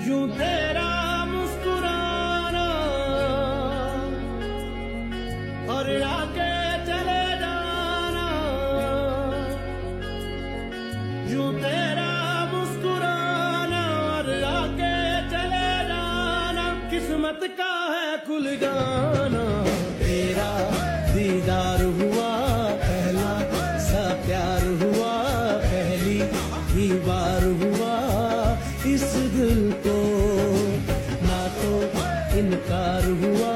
यूं तेरा मुस्कुराना और आके चले जाना, यूं तेरा मुस्कुराना और आके चले जाना, किस्मत का है खुल जाना। तेरा दीदार हुआ, पहला सा प्यार हुआ, पहली ही बार हुआ, इस दिल को ना तो इनकार हुआ,